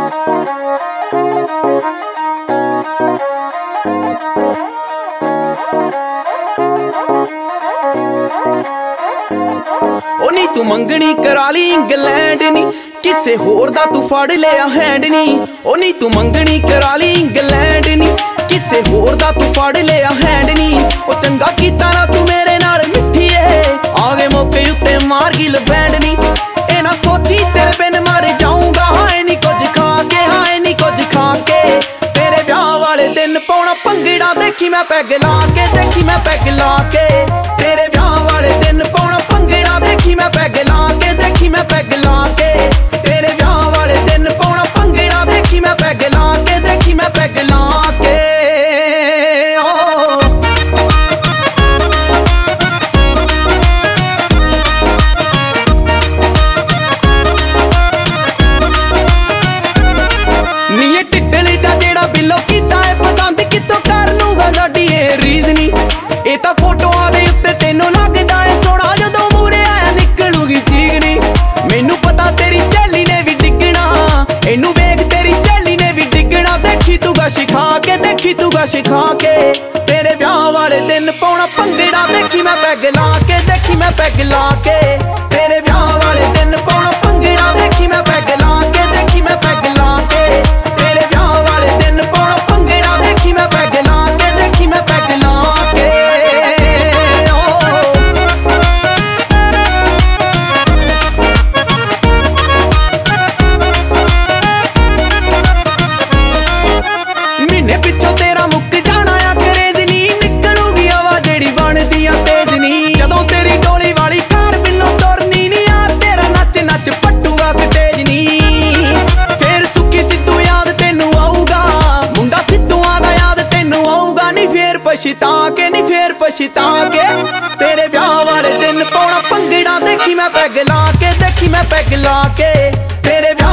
ओ नी तू मंगनी करा ली इंग्लैंड नी किसे होर दा तू फड़ लिया हैंड नी। ओ नी तू मंगनी करा ली इंग्लैंड नी किसे होर दा तू फड़ लिया हैंड नी। ओ चंगा कीता ना तू मेरे नाल मिठीए आ गए मौके उत्ते मार गी लफैंड नी। ए ना सोची तेरे बिन मर जाऊंगा हाए नी कुछ खा के हाए नी कुछ खा के। तेरे ब्याह वाले दिन पौना भंगड़ा देखी मैं पैग ला के देखी मैं पैग ला के। तेरे ब्याह वाले दिन पौना भंगड़ा देखी मैं पैग ला के देखी मैं पैग ला के। तेरे ब्याह वाले दिन पौना भंगड़ा देखी मैं पैग ला के देखी मैं पैग ला के। नीए टिड्डल जा जेड़ा बिलो कीता है पसंद कितों कर लूंगा साडी ए रीजनी। ए तां फोटोआं दे उत्ते तैनूं लगदा है सोहणा जदों मूहरे आया निकलूगी चीगनी। मैनू पता तेरी सहेली ने भी डिगना इनू वेख तेरी सहेली ने भी डिगना। देखी तू गश खा के देखी तू गश खा के। तेरे ब्याह वाले दिन पौना भंगड़ा देखी मैं पैग ला के देखी मैं पैग ला के। तेरे ब्याह वाले दिन पौना भंगड़ा देखी मैं पैग ला के देखी मैं पैग ला के। तेरे ब्याह वाले दिन पौना भंगड़ा देखी मैं पैग ला के देखी मैं पैग ला के। महीने पिछों तेरा मुक जाना आ क्रेज नी निकलूगी हवा जेड़ी बनदी आ तेज नी। जदों तेरी डोली वाली कार बिल्लों तुरनी नी यार तेरा नच नच पट्टूगा स्टेज नी। फिर सुखी सिद्धू याद तेनू आऊगा मुंडा सिद्धूआं दा याद तेनू आऊगा नी। फिर पछता के नी फिर पछता के। तेरे ब्याह वाले दिन पौना भंगड़ा देखी मैं पैग ला के देखी मैं पैग ला के। तेरे